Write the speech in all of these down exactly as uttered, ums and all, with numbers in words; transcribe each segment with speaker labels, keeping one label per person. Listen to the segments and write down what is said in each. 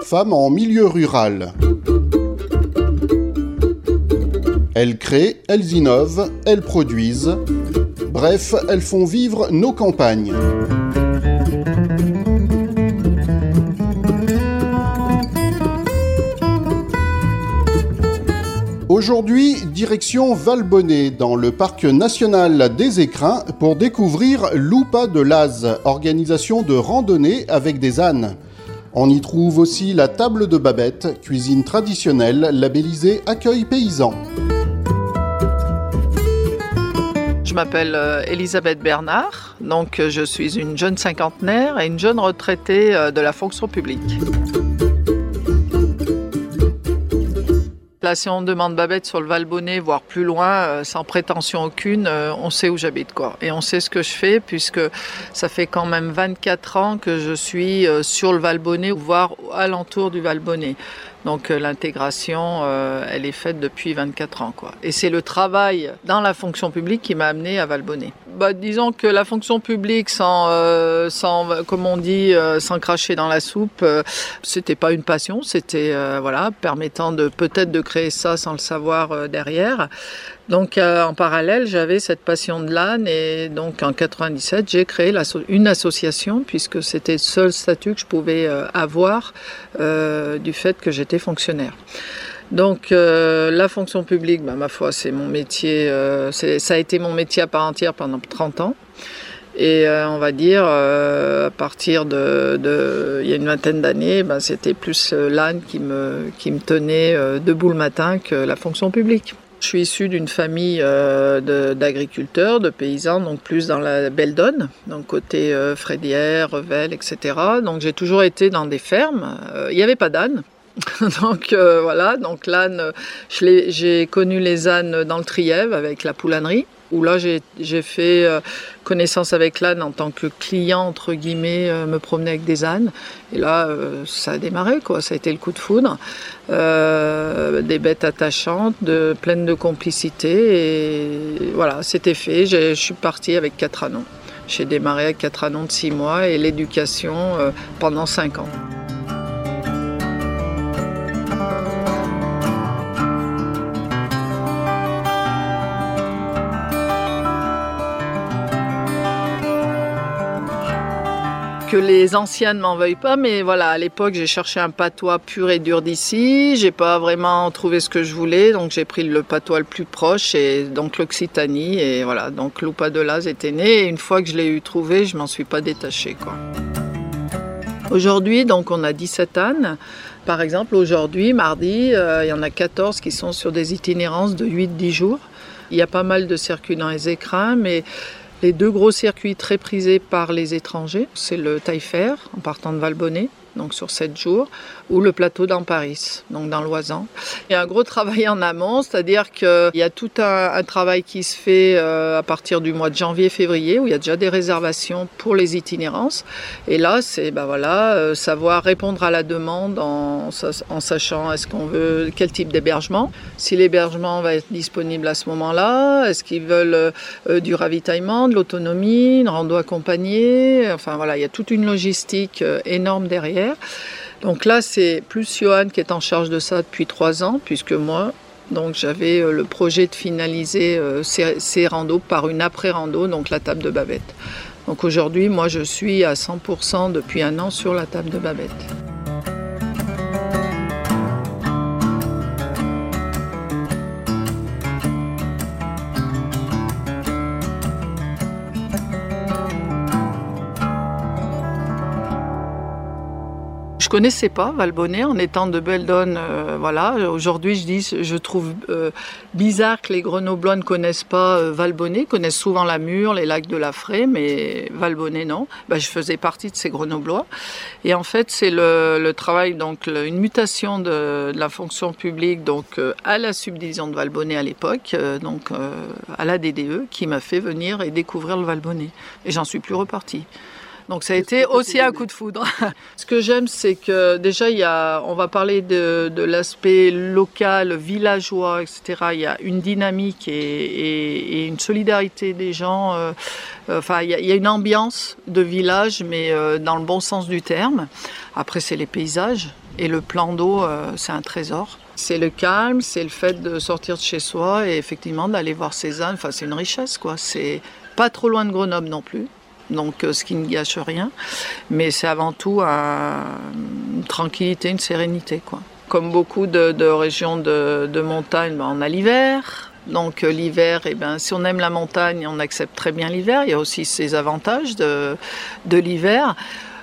Speaker 1: femmes en milieu rural. Elles créent, elles innovent, elles produisent. Bref, elles font vivre nos campagnes. Aujourd'hui, direction Valbonnet, dans le parc national des Écrins, pour découvrir l'Oupa de Laz, organisation de randonnée avec des ânes. On y trouve aussi la table de Babette, cuisine traditionnelle labellisée Accueil Paysan.
Speaker 2: Je m'appelle Elisabeth Bernard, donc je suis une jeune cinquantenaire et une jeune retraitée de la fonction publique. Là, si on demande Babette sur le Valbonnet, voire plus loin, euh, sans prétention aucune, euh, on sait où j'habite, quoi. Et on sait ce que je fais, puisque ça fait quand même vingt-quatre ans que je suis euh, sur le Valbonnet, voire alentour du Valbonnet. Donc euh, l'intégration, euh, elle est faite depuis vingt-quatre ans, quoi. Et c'est le travail dans la fonction publique qui m'a amenée à Valbonnet. Bah, disons que la fonction publique, sans, euh, sans comme on dit, euh, sans cracher dans la soupe, euh, c'était pas une passion, c'était euh, voilà, permettant de peut-être de créer ça sans le savoir euh, derrière. Donc euh, en parallèle, j'avais cette passion de l'âne et donc en quatre-vingt-dix-sept, j'ai créé une association puisque c'était le seul statut que je pouvais euh, avoir euh, du fait que j'étais fonctionnaire. Donc euh, la fonction publique, bah, ma foi, c'est mon métier, euh, c'est, ça a été mon métier à part entière pendant trente ans. Et euh, on va dire, euh, à partir de, de, il y a une vingtaine d'années, bah, c'était plus euh, l'âne qui me, qui me tenait euh, debout le matin que la fonction publique. Je suis issue d'une famille euh, de, d'agriculteurs, de paysans, donc plus dans la Belledonne, donc côté euh, Frédière, Revel, et cetera. Donc j'ai toujours été dans des fermes. Euh, il n'y avait pas d'âne. donc euh, voilà, donc l'âne, je l'ai, j'ai connu les ânes dans le Trièves avec la poulanerie, où là j'ai, j'ai fait euh, connaissance avec l'âne en tant que client, entre guillemets, euh, me promener avec des ânes. Et là, euh, ça a démarré, quoi. Ça a été le coup de foudre. Euh, des bêtes attachantes, de, pleines de complicité. Et voilà, c'était fait. J'ai, je suis partie avec quatre ânons. J'ai démarré avec quatre ânons de six mois et l'éducation euh, pendant cinq ans. Que les anciens ne m'en veuillent pas, mais voilà, à l'époque, j'ai cherché un patois pur et dur d'ici. J'ai pas vraiment trouvé ce que je voulais, donc j'ai pris le patois le plus proche, et donc l'Occitanie, et voilà, donc l'Oupa de Laz était né, et une fois que je l'ai eu trouvé, je m'en suis pas détachée, quoi. Aujourd'hui, donc, on a dix-sept ânes. Par exemple, aujourd'hui, mardi, euh, il y en a quatorze qui sont sur des itinérances de huit à dix jours. Il y a pas mal de circuits dans les Écrins, mais les deux gros circuits très prisés par les étrangers, c'est le Taillefer, en partant de Valbonnet, donc sur sept jours, ou le plateau d'Amparis, donc dans l'Oisans. Il y a un gros travail en amont, c'est-à-dire qu'il y a tout un, un travail qui se fait euh, à partir du mois de janvier-février, où il y a déjà des réservations pour les itinérances. Et là, c'est ben voilà, euh, savoir répondre à la demande en, en sachant est-ce qu'on veut quel type d'hébergement, si l'hébergement va être disponible à ce moment-là, est-ce qu'ils veulent euh, du ravitaillement, de l'autonomie, une rando accompagnée, enfin voilà, il y a toute une logistique euh, énorme derrière. Donc là, c'est plus Johan qui est en charge de ça depuis trois ans, puisque moi, donc j'avais le projet de finaliser ces, ces randos par une après-rando, donc la table de Babette. Donc aujourd'hui, moi, je suis à cent pour cent depuis un an sur la table de Babette. Je connaissais pas Valbonnet en étant de Belledonne, euh, voilà. Aujourd'hui, je dis, je trouve euh, bizarre que les Grenoblois ne connaissent pas euh, Valbonnet, connaissent souvent la Mure, les lacs de la Fraye, mais Valbonnet non. Ben, je faisais partie de ces Grenoblois. Et en fait, c'est le, le travail, donc le, une mutation de, de la fonction publique, donc euh, à la subdivision de Valbonnet à l'époque, euh, donc euh, à la D D E, qui m'a fait venir et découvrir le Valbonnet. Et j'en suis plus repartie. Donc ça a été aussi un coup de foudre. Ce que j'aime, c'est que déjà, il y a, on va parler de, de l'aspect local, villageois, et cetera. Il y a une dynamique et, et, et une solidarité des gens. Euh, enfin, il y, a, il y a une ambiance de village, mais euh, dans le bon sens du terme. Après, c'est les paysages. Et le plan d'eau, euh, c'est un trésor. C'est le calme, c'est le fait de sortir de chez soi et effectivement d'aller voir ces ânes. Enfin, c'est une richesse, quoi. C'est pas trop loin de Grenoble non plus, donc euh, ce qui ne gâche rien. Mais c'est avant tout un, une tranquillité, une sérénité, quoi. Comme beaucoup de, de régions de, de montagne, ben, on a l'hiver. Donc euh, l'hiver, eh ben, si on aime la montagne, on accepte très bien l'hiver. Il y a aussi ses avantages de, de l'hiver.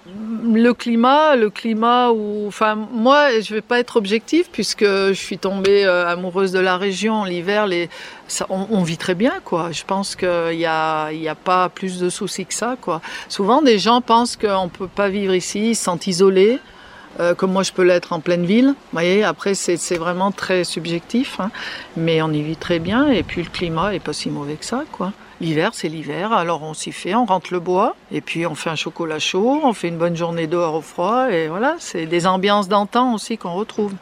Speaker 2: Le climat, le climat où, enfin, moi, je vais pas être objective puisque je suis tombée euh, amoureuse de la région. L'hiver, les, ça, on, on vit très bien, quoi. Je pense qu'il y a, il y a pas plus de soucis que ça, quoi. Souvent, des gens pensent qu'on peut pas vivre ici, ils se sentent isolés, euh, comme moi je peux l'être en pleine ville. Vous voyez, après, c'est, c'est vraiment très subjectif, hein, mais on y vit très bien. Et puis le climat est pas si mauvais que ça, quoi. L'hiver, c'est l'hiver, alors on s'y fait, on rentre le bois, et puis on fait un chocolat chaud, on fait une bonne journée dehors au froid, et voilà, c'est des ambiances d'antan aussi qu'on retrouve.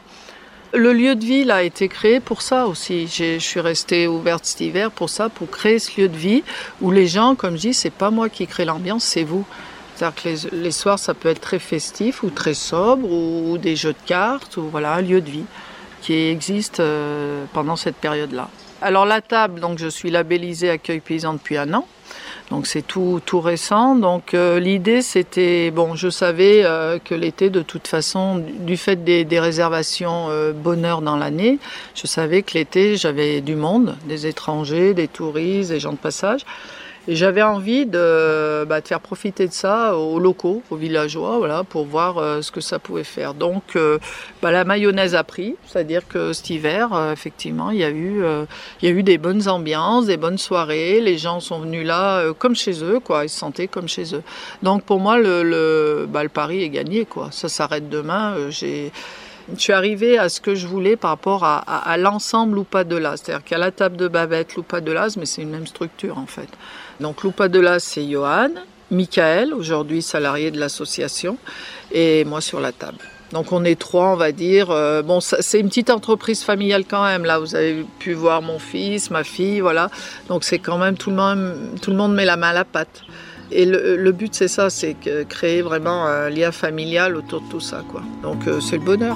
Speaker 2: Le lieu de vie là, a été créé pour ça aussi. J'ai, je suis restée ouverte cet hiver pour ça, pour créer ce lieu de vie où les gens, comme je dis, c'est pas moi qui crée l'ambiance, c'est vous. C'est-à-dire que les, les soirs, ça peut être très festif ou très sobre, ou, ou des jeux de cartes, ou voilà, un lieu de vie qui existe euh, pendant cette période-là. Alors la table, donc je suis labellisée Accueil Paysan depuis un an, donc c'est tout, tout récent. Donc euh, l'idée c'était, bon, je savais euh, que l'été de toute façon, du, du fait des, des réservations euh, bonheur dans l'année, je savais que l'été j'avais du monde, des étrangers, des touristes, des gens de passage. Et j'avais envie de, bah, de faire profiter de ça aux locaux, aux villageois, voilà, pour voir euh, ce que ça pouvait faire. Donc euh, bah, la mayonnaise a pris, c'est-à-dire que cet hiver, euh, effectivement, il y a eu, euh, il y a eu des bonnes ambiances, des bonnes soirées. Les gens sont venus là euh, comme chez eux, quoi. Ils se sentaient comme chez eux. Donc pour moi, le, le, bah, le pari est gagné, quoi. Ça s'arrête demain. Euh, j'ai... Je suis arrivée à ce que je voulais par rapport à, à, à l'ensemble Loupa de Laz. C'est-à-dire qu'à la table de Babette, Loupa de Laz, mais c'est une même structure en fait. Donc Loupa de Laz, c'est Johan, Michael, aujourd'hui salarié de l'association, et moi sur la table. Donc on est trois, on va dire. Euh, bon, ça, c'est une petite entreprise familiale quand même. Là, vous avez pu voir mon fils, ma fille, voilà. Donc c'est quand même tout le monde, tout le monde met la main à la pâte. Et le, le but, c'est ça, c'est que créer vraiment un lien familial autour de tout ça, quoi. Donc, euh, c'est le bonheur.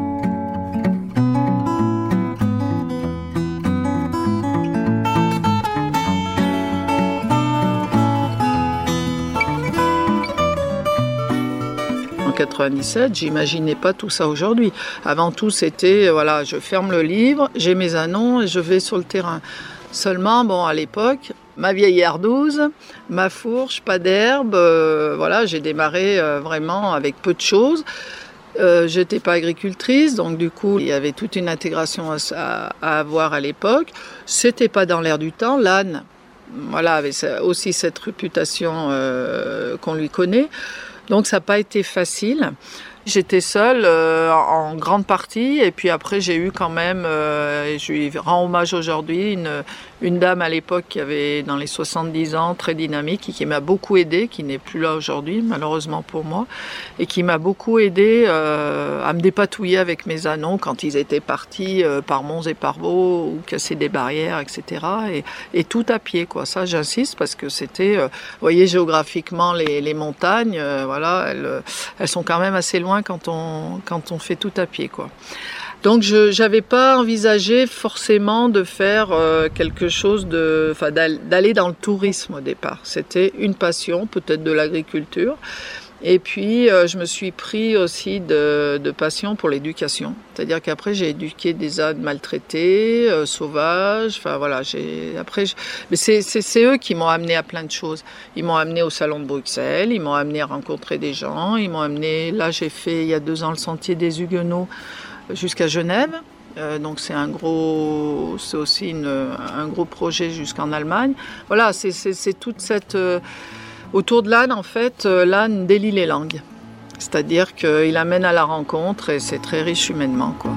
Speaker 2: En quatre-vingt-dix-sept, j'imaginais pas tout ça aujourd'hui. Avant tout, c'était, voilà, je ferme le livre, j'ai mes annonces et je vais sur le terrain. Seulement, bon, à l'époque, ma vieille R douze, ma fourche, pas d'herbe, euh, voilà, j'ai démarré euh, vraiment avec peu de choses. Euh, j'étais pas agricultrice, donc du coup, il y avait toute une intégration à, à, à avoir à l'époque. C'était pas dans l'air du temps, l'âne, voilà, avait aussi cette réputation euh, qu'on lui connaît. Donc ça n'a pas été facile. J'étais seule euh, en grande partie et puis après j'ai eu quand même, euh, et je lui rends hommage aujourd'hui, une, une dame à l'époque qui avait dans les soixante-dix ans, très dynamique et qui m'a beaucoup aidée, qui n'est plus là aujourd'hui malheureusement pour moi, et qui m'a beaucoup aidée euh, à me dépatouiller avec mes ânons quand ils étaient partis euh, par Mons et par Vaux ou casser des barrières, et cetera. Et, et tout à pied, quoi. Ça j'insiste parce que c'était, euh, vous voyez géographiquement les, les montagnes, euh, voilà, elles, elles sont quand même assez loin quand on, quand on fait tout à pied, quoi. Donc je n'avais pas envisagé forcément de faire euh, quelque chose de, enfin d'aller dans le tourisme au départ. C'était une passion, peut-être de l'agriculture. Et puis euh, je me suis pris aussi de, de passion pour l'éducation. C'est-à-dire qu'après j'ai éduqué des ânes maltraités, euh, sauvages. Enfin voilà, j'ai après. Je... Mais c'est, c'est c'est eux qui m'ont amené à plein de choses. Ils m'ont amené au salon de Bruxelles, ils m'ont amené à rencontrer des gens, ils m'ont amené. Là j'ai fait il y a deux ans le sentier des Huguenots jusqu'à Genève. Euh, donc c'est un gros, c'est aussi une, un gros projet jusqu'en Allemagne. Voilà, c'est c'est, c'est toute cette euh, autour de l'âne, en fait, l'âne délie les langues. C'est-à-dire qu'il amène à la rencontre et c'est très riche humainement, quoi.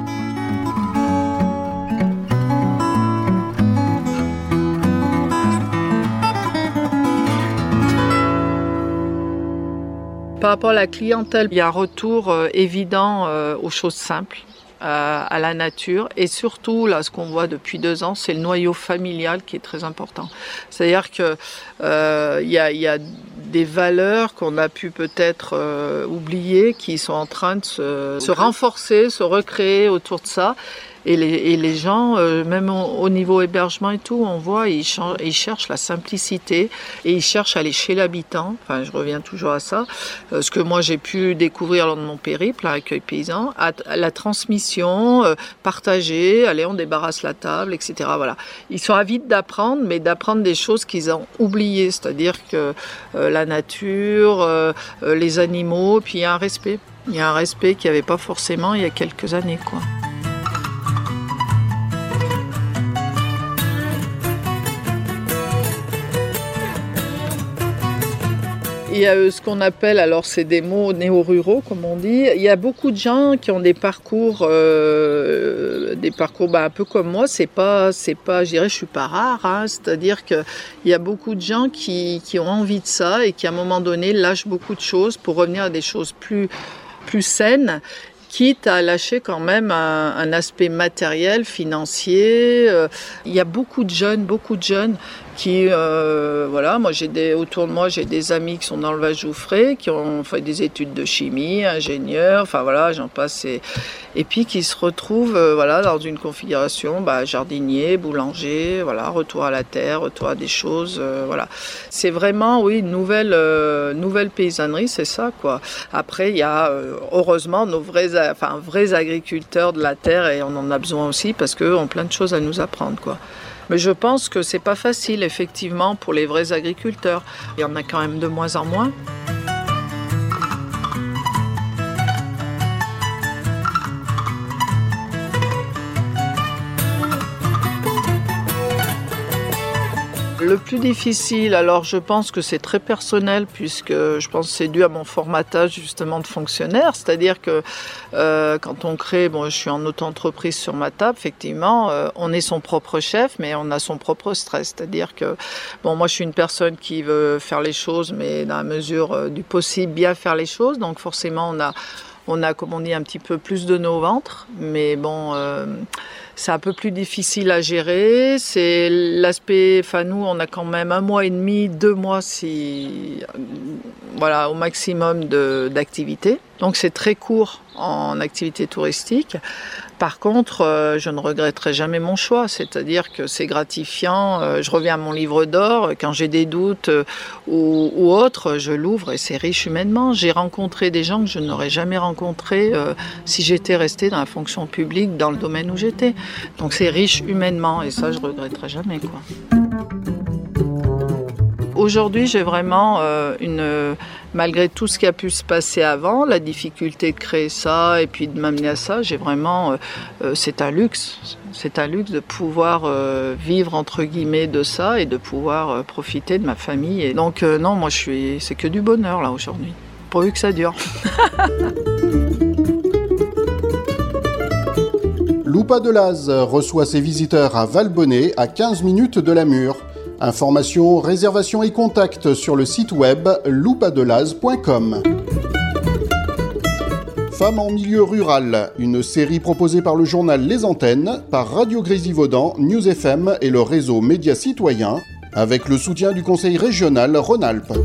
Speaker 2: Par rapport à la clientèle, il y a un retour euh, évident euh, aux choses simples, euh, à la nature. Et surtout, là, ce qu'on voit depuis deux ans, c'est le noyau familial qui est très important. C'est-à-dire qu'il euh, y a, y a des valeurs qu'on a pu peut-être euh, oublier, qui sont en train de se, se renforcer, se recréer autour de ça. Et les, et les gens, euh, même au, au niveau hébergement et tout, on voit, ils, ch- ils cherchent la simplicité et ils cherchent à aller chez l'habitant. Enfin, je reviens toujours à ça. Euh, ce que moi, j'ai pu découvrir lors de mon périple, à Accueil Paysan, à, à la transmission, euh, partager, allez, on débarrasse la table, et cetera. Voilà. Ils sont avides d'apprendre, mais d'apprendre des choses qu'ils ont oubliées, c'est-à-dire que euh, la nature, euh, euh, les animaux, puis il y a un respect. Il y a un respect qu'il n'y avait pas forcément il y a quelques années, quoi. Il y a euh, ce qu'on appelle, alors c'est des mots néo-ruraux comme on dit, il y a beaucoup de gens qui ont des parcours, euh, des parcours bah, un peu comme moi, c'est pas, c'est pas, je dirais, je suis pas rare, hein, c'est-à-dire qu'il y a beaucoup de gens qui, qui ont envie de ça et qui à un moment donné lâchent beaucoup de choses pour revenir à des choses plus, plus saines, quitte à lâcher quand même un, un aspect matériel, financier. Euh, il y a beaucoup de jeunes, beaucoup de jeunes qui, euh, voilà, moi j'ai des, autour de moi j'ai des amis qui sont dans le Val-Jouffray, qui ont fait des études de chimie, ingénieurs, enfin voilà, j'en passe, et, et puis qui se retrouvent, euh, voilà, dans une configuration, bah, jardinier, boulanger, voilà, retour à la terre, retour à des choses, euh, voilà. C'est vraiment, oui, une nouvelle, euh, nouvelle paysannerie, c'est ça, quoi. Après, il y a, euh, heureusement, nos vrais, enfin, vrais agriculteurs de la terre, et on en a besoin aussi, parce qu'eux ont plein de choses à nous apprendre, quoi. Mais je pense que c'est pas facile, effectivement, pour les vrais agriculteurs. Il y en a quand même de moins en moins. Le plus difficile, alors je pense que c'est très personnel, puisque je pense que c'est dû à mon formatage justement de fonctionnaire, c'est-à-dire que euh, quand on crée, bon, je suis en auto-entreprise sur ma table, effectivement, euh, on est son propre chef, mais on a son propre stress, c'est-à-dire que, bon, moi je suis une personne qui veut faire les choses, mais dans la mesure euh, du possible, bien faire les choses, donc forcément on a, on a, comme on dit, un petit peu plus de nos ventres, mais bon... Euh, c'est un peu plus difficile à gérer. C'est l'aspect, enfin nous, on a quand même un mois et demi, deux mois, si, voilà, au maximum de, d'activité. Donc c'est très court en activité touristique. Par contre, euh, je ne regretterai jamais mon choix, c'est-à-dire que c'est gratifiant. Euh, je reviens à mon livre d'or, quand j'ai des doutes euh, ou, ou autres, je l'ouvre et c'est riche humainement. J'ai rencontré des gens que je n'aurais jamais rencontrés euh, si j'étais restée dans la fonction publique, dans le domaine où j'étais. Donc c'est riche humainement et ça, je ne regretterai jamais, quoi. Aujourd'hui, j'ai vraiment euh, une... Malgré tout ce qui a pu se passer avant, la difficulté de créer ça et puis de m'amener à ça, j'ai vraiment... Euh, c'est un luxe. C'est un luxe de pouvoir euh, vivre, entre guillemets, de ça et de pouvoir euh, profiter de ma famille. Et donc, euh, non, moi, je suis... c'est que du bonheur, là, aujourd'hui. Pourvu que ça dure.
Speaker 1: Loupa de Laz reçoit ses visiteurs à Valbonnet, à quinze minutes de la Mure. Informations, réservations et contacts sur le site web loupadelaz point com. Femmes en milieu rural, une série proposée par le journal Les Antennes, par Radio Grésivaudan, News F M et le réseau Médias Citoyens, avec le soutien du Conseil régional Rhône-Alpes.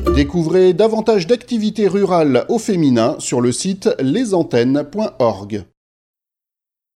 Speaker 1: Découvrez davantage d'activités rurales au féminin sur le site les antennes point org.